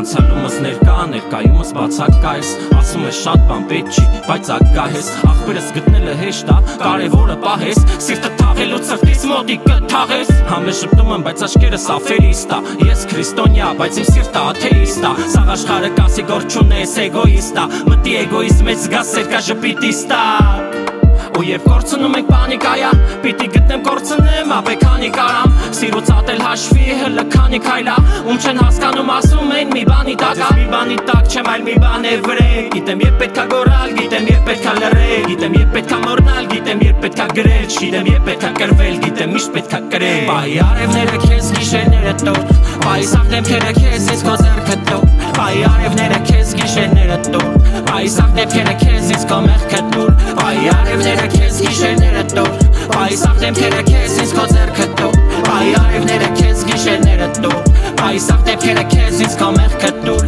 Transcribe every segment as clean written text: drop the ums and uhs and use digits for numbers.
անցյալումս ներկա, ներկայումս բացակայես Ասում ես շատ բան պետք չի, բայց ակայես Աղբերս գտնելը հեշտ ա, կարևորը պահես Սիրտը թաղելուց սրտիս մոտիկը թաղես Համես շպտում եմ, բայց աչքերս աֆերիստ ա Ես քրիստոնյա, բայց իմ սիրտը աթեիստ ա Սաղ աշխարհը կասի գործ չունես էգոիստ ա Մտի էգոիստ մեծ զգաս սերկա ժպիտիստ ա Ու երբ կորցնում ենք պանիկայա Պիտի գտնեմ կորցնեմ, ապե քանի կարամ Սիրուց ատել հաշվի, հլը քանի քայլա Ում չեն հասկանում ասում են մի բանի տակ Ես մի բանի տակ չեմ այլ մի բան է վրել Գիտեմ երբ պետքա գորալ, գիտեմ երբ պետքա լռել Գիտեմ երբ պետքա մոռնալ, գիտեմ երբ պետքա գրել Չգիտեմ երբ պետքա կրվել, գիտեմ միշտ պետքա կրել Բայ արևները քեզ, գիշերները տոր Բայ սաղ դեմքերը քեզ, ինձ քո ձեռքը տոր Բայ արևները քեզ, գիշերները տոր Բայ սաղ դեմքերը քեզ, ինձ քո մեղքը տոր Բայ արևները քեզ, գիշերները տոր Բայ սաղ դեմքերը քեզ, ինձ քո ձեռքը տոր Բայ արևները քեզ, գիշերները տոր Բայ սաղ դեմքերը քեզ, ինձ քո մեղքը տոր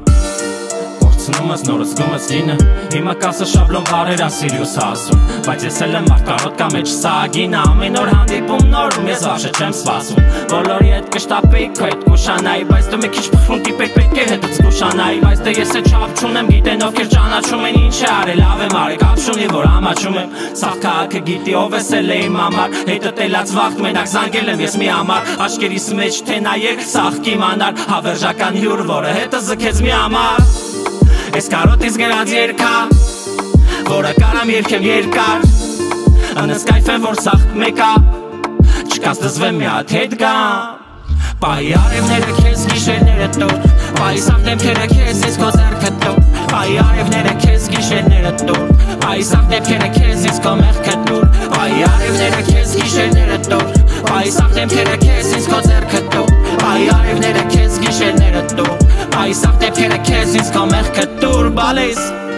Կորցնումս նորս գումս գինը Հիմա կասը շաբլոն բարերա սիրյուս ասում Բայց ես էլ եմ արկարոտկա մեջ սագինը Ամեն օր հանդիպում նորում ես վաշը չեմ սպասում Բոլորի հետ կշտապեի քո հետ կուշանայի Բայց դու մի քիչ փխրունտի պետք է հետս կուշանայի Բայց դե ես է չափ չունեմ գիտեն ովքեր ճանաչում են ինչ է արել Լավ եմ արել կապ չունի որ ամաչում եմ Սաղ քաղաքը գիտի ով ես էլ է իմ համար Հետը տելած վաղտ մենակ զանգել եմ ես մի համար Աշկերիս մեջ թե նայեր սաղ կիմանար Հավերժական հյուր որը հետը զքեց մի համար Ես կարոտից գրած երկա Որը կարամ երկեմ երկար Անս կայֆ եմ որ սաղ մեկա Չկաս դզվեմ մի հատ հետ գամ Բայ արևները քեզ գիշերները տոր Բայ սաղ դեմքերը քեզ ինձ քո ձեռքը տոր Բայ արևները քեզ գիշերները տոր Բայ սաղ դեմքերը քեզ ինձ քո մեղքը տոր Բայ արևները քեզ գիշերները տոր Բայ սաղ դեմքերը քեզ ինձ քո ձեռքը տոր Բայ արևները քեզ գիշերները տոր Բայ սաղ դեմքերը քեզ ինձ քո մեղքը տոր Բալես